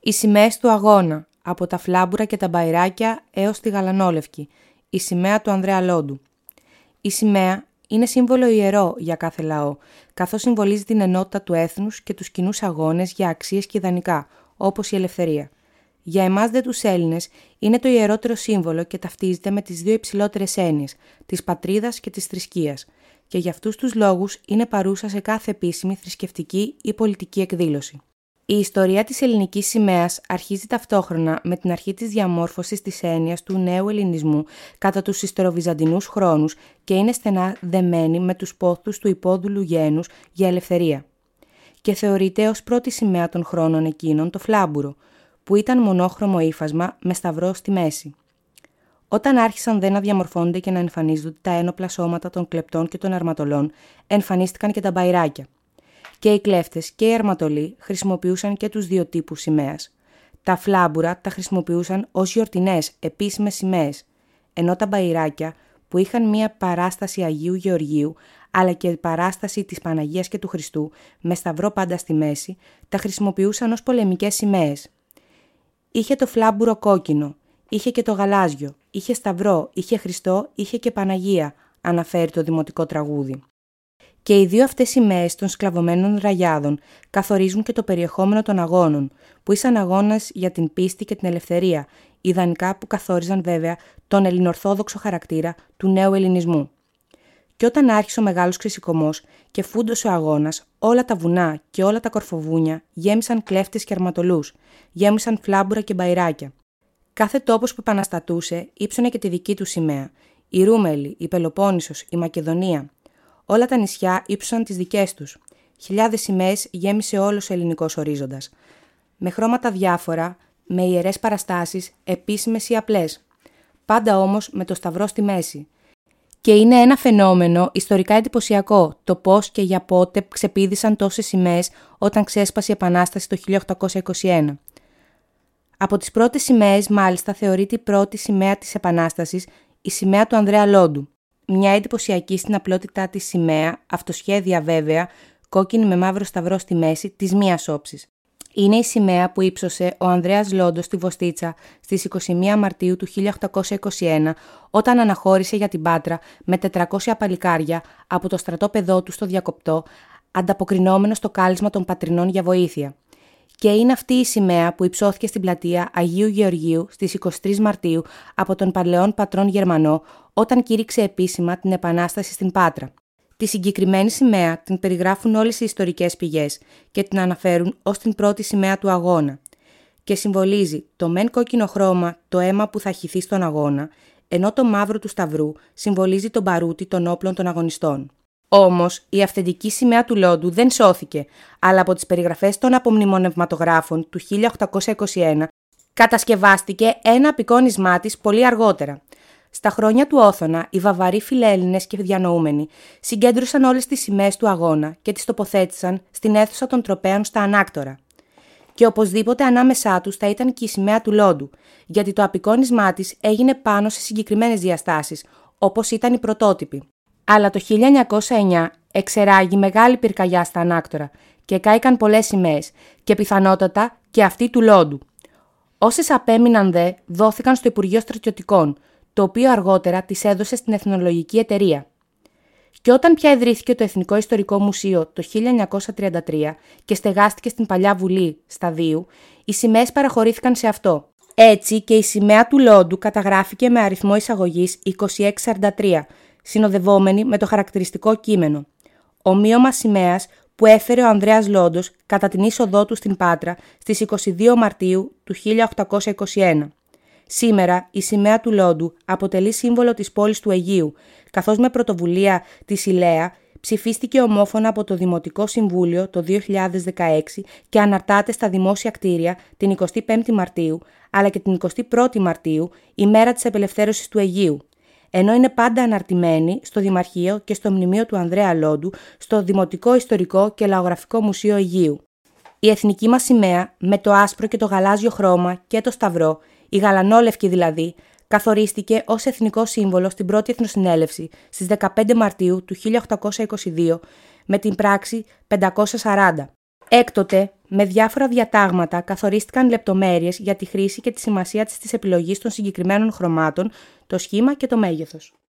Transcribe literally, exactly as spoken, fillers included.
Οι σημαίες του αγώνα, από τα φλάμπουρα και τα μπαϊράκια έως τη γαλανόλευκη, η σημαία του Ανδρέα Λόντου. Η σημαία είναι σύμβολο ιερό για κάθε λαό, καθώς συμβολίζει την ενότητα του έθνους και τους κοινούς αγώνες για αξίες και ιδανικά, όπως η ελευθερία. Για εμάς δε τους Έλληνες είναι το ιερότερο σύμβολο και ταυτίζεται με τις δύο υψηλότερες έννοιες, της πατρίδας και της θρησκείας, και για αυτούς τους λόγους είναι παρούσα σε κάθε επίσημη θρησκευτική ή πολιτική εκδήλωση. Η ιστορία της ελληνικής σημαίας αρχίζει ταυτόχρονα με την αρχή της διαμόρφωσης της έννοιας του νέου ελληνισμού κατά τους ιστεροβυζαντινούς χρόνους και είναι στενά δεμένη με τους πόθους του υπόδουλου γένους για ελευθερία. Και θεωρείται ως πρώτη σημαία των χρόνων εκείνων το φλάμπουρο, που ήταν μονόχρωμο ύφασμα με σταυρό στη μέση. Όταν άρχισαν δε να διαμορφώνονται και να εμφανίζονται τα ένοπλα σώματα των κλεπτών και των αρματολών, εμφανίστηκαν και τα μπαϊράκια. Και οι κλέφτες και οι αρματολοί χρησιμοποιούσαν και τους δύο τύπους σημαίας. Τα φλάμπουρα τα χρησιμοποιούσαν ως γιορτινές επίσημες σημαίες, ενώ τα μπαϊράκια, που είχαν μία παράσταση Αγίου Γεωργίου, αλλά και παράσταση της Παναγίας και του Χριστού, με σταυρό πάντα στη μέση, τα χρησιμοποιούσαν ως πολεμικές σημαίες. Είχε το φλάμπουρο κόκκινο, είχε και το γαλάζιο, είχε σταυρό, είχε Χριστό, είχε και Παναγία, αναφέρει το δημοτικό τραγούδι. Και οι δύο αυτές σημαίες των σκλαβωμένων ραγιάδων καθορίζουν και το περιεχόμενο των αγώνων, που ήσαν αγώνες για την πίστη και την ελευθερία, ιδανικά που καθόριζαν βέβαια τον ελληνορθόδοξο χαρακτήρα του νέου ελληνισμού. Και όταν άρχισε ο μεγάλος ξεσηκωμός και φούντωσε ο αγώνας, όλα τα βουνά και όλα τα κορφοβούνια γέμισαν κλέφτες και αρματολούς, γέμισαν φλάμπουρα και μπαϊράκια. Κάθε τόπος που επαναστατούσε ύψωνε και τη δική του σημαία. Η Ρούμελη, η Πελοπόννησος, η Μακεδονία. Όλα τα νησιά ύψωσαν τις δικές τους. Χιλιάδες σημαίες γέμισε όλος ο ελληνικός ορίζοντας. Με χρώματα διάφορα, με ιερές παραστάσεις, επίσημες ή απλές. Πάντα όμως με το σταυρό στη μέση. Και είναι ένα φαινόμενο ιστορικά εντυπωσιακό το πώς και για πότε ξεπήδησαν τόσες σημαίες όταν ξέσπασε η Επανάσταση το χίλια οκτακόσια είκοσι ένα. Από τις πρώτες σημαίες, μάλιστα, θεωρείται η πρώτη σημαία της Επανάστασης η σημαία του Ανδρέα Λόντου. Μια εντυπωσιακή στην απλότητά της σημαία, αυτοσχέδια βέβαια, κόκκινη με μαύρο σταυρό στη μέση, της μίας όψης. Είναι η σημαία που ύψωσε ο Ανδρέας Λόντος στη Βοστίτσα στις είκοσι μία Μαρτίου του χίλια οκτακόσια είκοσι ένα, όταν αναχώρησε για την Πάτρα με τετρακόσια παλικάρια από το στρατόπεδό του στο Διακοπτό, ανταποκρινόμενο στο κάλεσμα των πατρινών για βοήθεια. Και είναι αυτή η σημαία που υψώθηκε στην πλατεία Αγίου Γεωργίου στις είκοσι τρεις Μαρτίου από τον παλαιόν πατρόν Γερμανό, όταν κήρυξε επίσημα την Επανάσταση στην Πάτρα. Τη συγκεκριμένη σημαία την περιγράφουν όλες οι ιστορικές πηγές και την αναφέρουν ως την πρώτη σημαία του αγώνα. Και συμβολίζει το μεν κόκκινο χρώμα το αίμα που θα χυθεί στον αγώνα, ενώ το μαύρο του σταυρού συμβολίζει τον παρούτη των όπλων των αγωνιστών. Όμως, η αυθεντική σημαία του Λόντου δεν σώθηκε, αλλά από τις περιγραφές των απομνημονευματογράφων του χίλια οκτακόσια είκοσι ένα κατασκευάστηκε ένα απεικόνισμά της πολύ αργότερα. Στα χρόνια του Όθωνα, οι βαβαροί φιλέλληνες και διανοούμενοι συγκέντρωσαν όλες τις σημαίες του αγώνα και τις τοποθέτησαν στην αίθουσα των τροπέων στα Ανάκτορα. Και οπωσδήποτε ανάμεσά τους θα ήταν και η σημαία του Λόντου, γιατί το απεικόνισμά της έγινε πάνω σε συγκεκριμένες διαστάσεις, όπως ήταν οι πρωτότυποι. Αλλά το χίλια εννιακόσια εννιά εξεράγει μεγάλη πυρκαγιά στα Ανάκτορα και κάηκαν πολλές σημαίες και πιθανότατα και αυτή του Λόντου. Όσες απέμειναν δε δόθηκαν στο Υπουργείο Στρατιωτικών, το οποίο αργότερα τις έδωσε στην Εθνολογική Εταιρεία. Και όταν πια ιδρύθηκε το Εθνικό Ιστορικό Μουσείο το χίλια εννιακόσια τριάντα τρία και στεγάστηκε στην Παλιά Βουλή Σταδίου, οι σημαίες παραχωρήθηκαν σε αυτό. Έτσι και η σημαία του Λόντου καταγράφηκε με αριθμό εισαγωγής είκοσι έξι σαράντα τρία, συνοδευόμενη με το χαρακτηριστικό κείμενο. Ομοίωμα σημαίας που έφερε ο Ανδρέας Λόντος κατά την είσοδό του στην Πάτρα στις είκοσι δύο Μαρτίου του χίλια οκτακόσια είκοσι ένα. Σήμερα η σημαία του Λόντου αποτελεί σύμβολο της πόλης του Αιγείου, καθώς με πρωτοβουλία της Ηλαία ψηφίστηκε ομόφωνα από το Δημοτικό Συμβούλιο το δύο χιλιάδες δεκαέξι και αναρτάται στα δημόσια κτίρια την εικοστή πέμπτη Μαρτίου, αλλά και την εικοστή πρώτη Μαρτίου, ημέρα της απελευθέρωσης του Αιγείου, ενώ είναι πάντα αναρτημένη στο Δημαρχείο και στο Μνημείο του Ανδρέα Λόντου, στο Δημοτικό Ιστορικό και Λαογραφικό Μουσείο Αιγείου. Η εθνική μας σημαία, με το άσπρο και το γαλάζιο χρώμα και το σταυρό, η γαλανόλευκη δηλαδή, καθορίστηκε ως εθνικό σύμβολο στην πρώτη Εθνοσυνέλευση στις δεκαπέντε Μαρτίου του χίλια οκτακόσια είκοσι δύο με την πράξη πεντακόσια σαράντα. Έκτοτε, Με διάφορα διατάγματα καθορίστηκαν λεπτομέρειες για τη χρήση και τη σημασία της επιλογής των συγκεκριμένων χρωμάτων, το σχήμα και το μέγεθος.